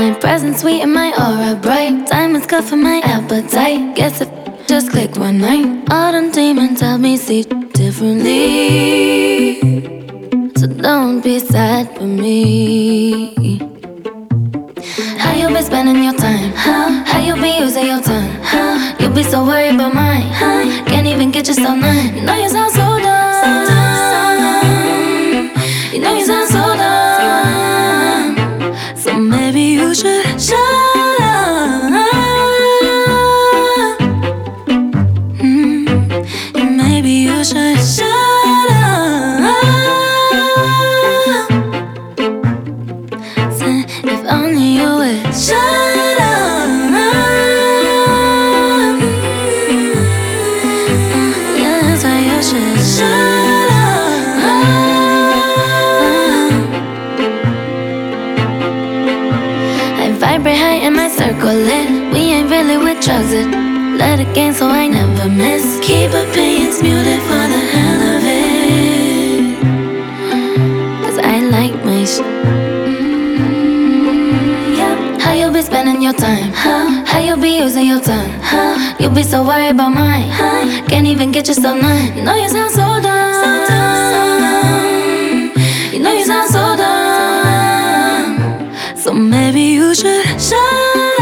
My presence sweet and my aura bright. Diamonds cut for my appetite. Guess it just clicked one night. All them demons help me see differently. So don't be sad for me. How you been spending your time? How you be using your tongue? You be so worried about mine. Can't even get yourself none. You know you sound so dumb. You know you sound so dumb. So maybe you should shut up. Maybe you should shut up. If only you would shut up. Yeah, that's why you should shut up. I vibrate high in my circle lit. We ain't really with drugs, it let it gain so I never miss. Keep opinions muted for the hell of it, 'cause I like my How you be spending your time? How you be using your tongue? You be so worried about mine. Can't even get yourself none. You know you sound so dumb. You know you sound so dumb. So maybe you should shut